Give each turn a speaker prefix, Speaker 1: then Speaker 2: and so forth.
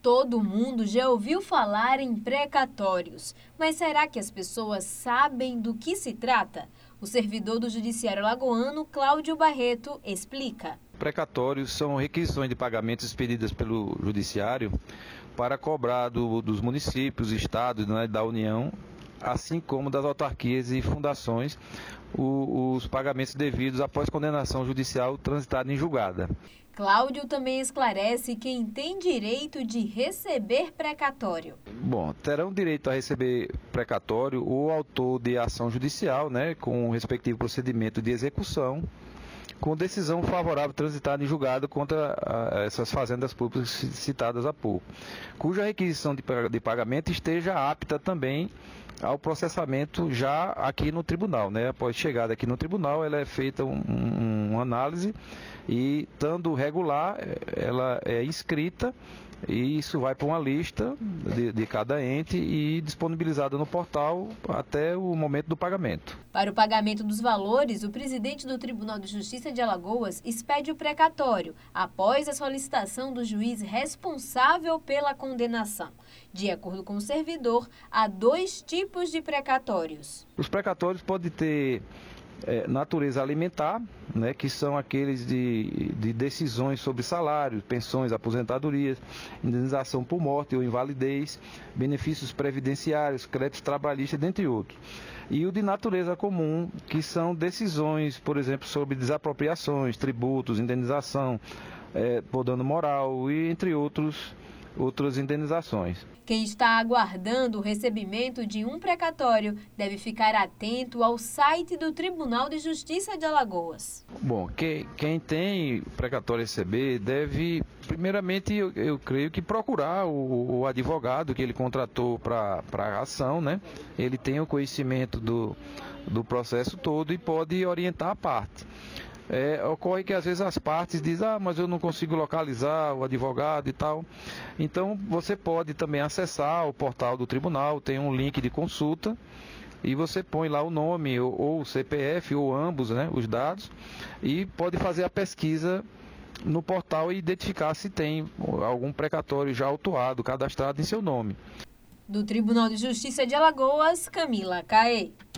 Speaker 1: Todo mundo já ouviu falar em precatórios, mas será que as pessoas sabem do que se trata? O servidor do Judiciário Alagoano, Cláudio Barreto, explica.
Speaker 2: Precatórios são requisições de pagamentos expedidas pelo Judiciário para cobrar dos municípios, estados, né, da União, assim como das autarquias e fundações, os pagamentos devidos após condenação judicial transitada em julgada.
Speaker 1: Cláudio também esclarece quem tem direito de receber precatório.
Speaker 2: Bom, terão direito a receber precatório o autor de ação judicial, né, com o respectivo procedimento de execução, com decisão favorável transitada em julgado contra essas fazendas públicas citadas há pouco, cuja requisição de pagamento esteja apta também ao processamento já aqui no tribunal, né? Após chegada aqui no tribunal, ela é feita uma análise e, estando regular, ela é inscrita e isso vai para uma lista de cada ente e disponibilizada no portal até o momento do pagamento.
Speaker 1: Para o pagamento dos valores, o presidente do Tribunal de Justiça de Alagoas expede o precatório, após a solicitação do juiz responsável pela condenação. De acordo com o servidor, há 2 tipos de precatórios.
Speaker 2: Os precatórios podem ter natureza alimentar, né, que são aqueles de decisões sobre salários, pensões, aposentadorias, indenização por morte ou invalidez, benefícios previdenciários, créditos trabalhistas, dentre outros. E o de natureza comum, que são decisões, por exemplo, sobre desapropriações, tributos, indenização por dano moral e entre outras indenizações.
Speaker 1: Quem está aguardando o recebimento de um precatório deve ficar atento ao site do Tribunal de Justiça de Alagoas.
Speaker 2: Bom, quem tem precatório a receber deve, primeiramente, eu creio que procurar o advogado que ele contratou para a ação, né? Ele tem o conhecimento do processo todo e pode orientar a parte. Ocorre que às vezes as partes dizem, mas eu não consigo localizar o advogado e tal. Então você pode também acessar o portal do tribunal, tem um link de consulta e você põe lá o nome ou o CPF ou ambos, né, os dados, e pode fazer a pesquisa no portal e identificar se tem algum precatório já autuado, cadastrado em seu nome.
Speaker 1: Do Tribunal de Justiça de Alagoas, Camila Caê.